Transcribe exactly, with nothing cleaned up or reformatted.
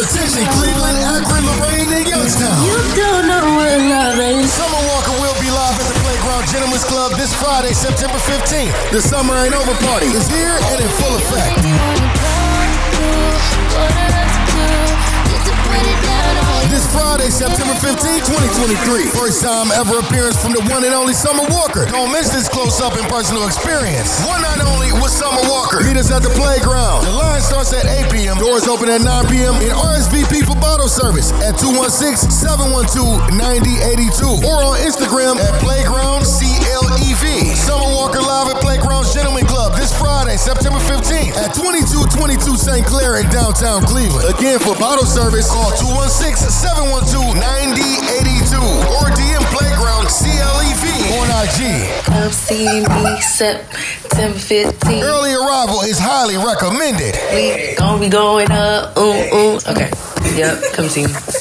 Attention, Cleveland, Akron, Lorraine, and Youngstown. You don't know what love is. Summer Walker will be live at the Playground Gentlemen's Club this Friday, September fifteenth. The Summer Ain't Over party is here and in full effect. This Friday, September fifteenth, twenty twenty-three. First time ever appearance from the one and only Summer Walker. Don't miss this close-up and personal experience. One night only with Summer Walker. Meet us at the Playground. The line starts at eight p.m. Doors open at nine p.m. And R S V P for bottle service at two one six, seven one two, nine zero eight two. Or on Instagram at Playground C L E V. Summer Walker live at Playground Gentlemen Club this Friday, September fifteenth at twenty-two twenty-two Saint Clair in downtown Cleveland. Again, for bottle service, call two one six, seven one two, nine zero eight two or D M Playground C L E V on I G. Come see me September fifteenth. Early arrival is highly recommended. We gon' be going up. Ooh, ooh. Okay. Yep, come see me.